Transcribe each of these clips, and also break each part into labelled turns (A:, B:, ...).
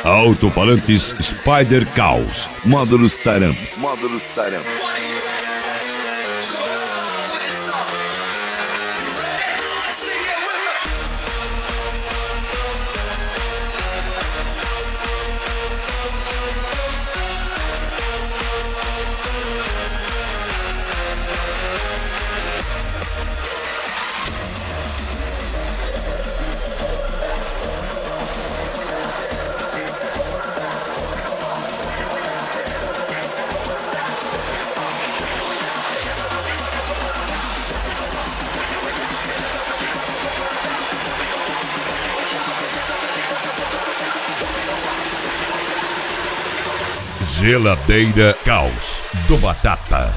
A: Alto-falantes Spider Caos. Módulos Taramps. Geladeira Caos do Batata.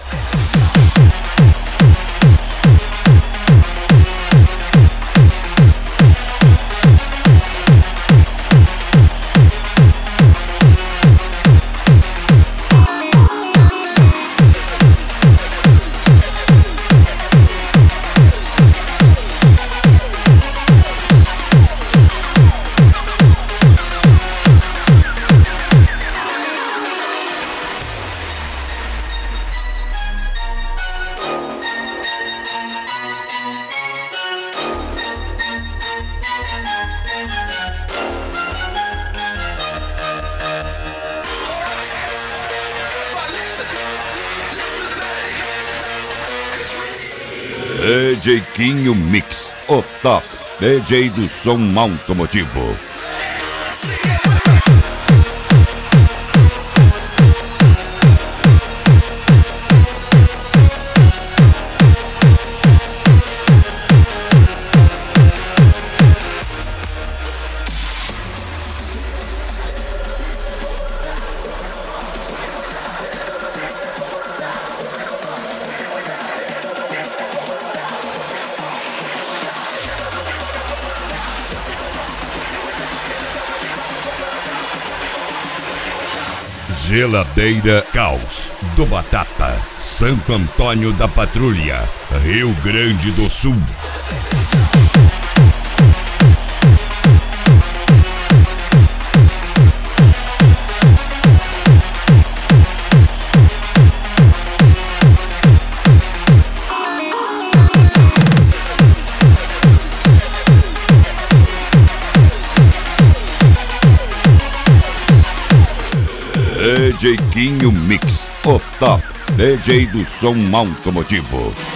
A: DJ Quinho Mix, o top DJ do som automotivo. Geladeira Caos do Batata, Santo Antônio da Patrulha, Rio Grande do Sul. DJ Quinho Mix, o top DJ do som automotivo.